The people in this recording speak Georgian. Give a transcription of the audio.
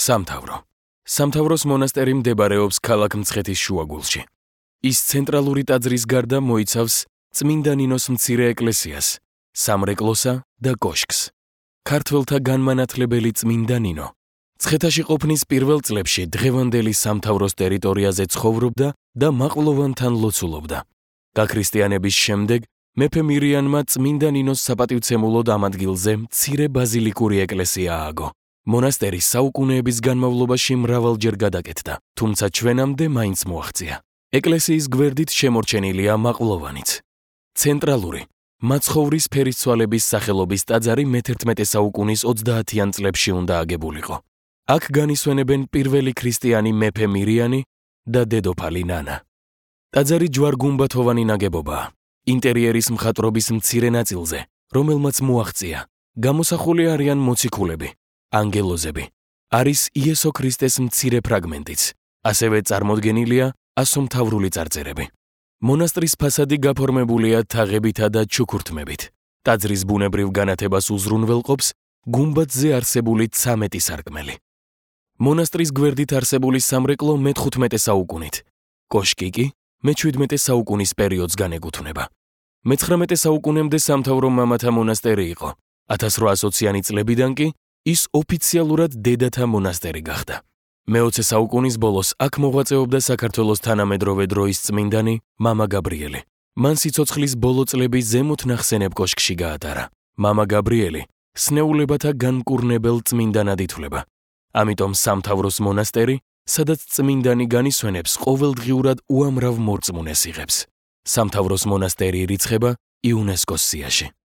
სამთავრო. სამთავროს მონასტერი მდებარეობს ქალაქ მცხეთის შუაგულში. ის ცენტრალური ტაძრის გარდა მოიცავს წმინდა ნინოს მცირე ეკლესიას, სამრეკლოსა და კოშკს. ქართველთა განმანათლებელი წმინდა ნინო მცხეთაში ყოფნის პირველ წლებში დღევანდელი სამთავროს ტერიტორიაზე ცხოვრობდა და მაყვლოვანთან ლოცულობდა. გაქრისტიანების შემდეგ მეფე მირიანმა წმინდა ნინოს საპატივცემულოდ ამ ადგილზე მცირე ბაზილიკური ეკლესია ააგო. მონასტერი საუკუნეების განმავლობაში მრავალჯერ გადაკეთდა, თუმცა ჩვენამდე მაინც მოაღწია. ეკლესიის გვერდით შემორჩენილია მაყვლოვანიც. ცენტრალური, მაცხოვრის ფერისცვალების სახელობის ტაძარი მე-11 საუკუნის 30-იან წლებში უნდა აგებულიყო. აქ განისვენებენ პირველი ქრისტიანი მეფე მირიანი და დედოფალი ნანა. ტაძარი ჯვარ-გუმბათოვანი ნაგებობაა. ინტერიერის მხატვრობის მცირე ნაწილზე, რომელმაც მოაღწია, გამოსახული არიან მოციქულები, ანგელოზები. არის იესო ქრისტეს მცირე ფრაგმენტიც, ასევე წარმოდგენილია ასომთავრული წარწერები. მონასტრის ფასადი გაფორმებულია თაღებითა და ჩუქურთმებით. ტაძრის ბუნებრივ განათებას უზრუნველყოფს გუმბათზე არსებული 13 სარკმელი. მონასტრის გვერდით არსებული სამრეკლო მე-15 საუკუნით, კოშკი კი მე-17 საუკუნის პერიოდს განეკუთვნება. მე-19 საუკუნემდე სამთავრო მამათა მონასტერი იყო. 1820-იანი წლებიდან კი ის ოფიციალურად დედათა მონასტერი გახდა. მე-20 საუკუნის ბოლოს აქ მოღვაწეობდა საქართველოს თანამედროვე დროის წმინდანი მამა გაბრიელი. მან სიცოცხლის ბოლო წლები ზემოთ ნახსენებ კოშკში გაატარა. მამა გაბრიელი სნეულებათა განკურნებელ წმინდანად ითვლება. ამიტომ სამთავროს მონასტერი, სადაც წმინდანი განისვენებს ყოველდღიურად უამრავ მორწმუნეს იღებს. სამთავროს მონასტერი ირიცხება იუნესკოს სიაში.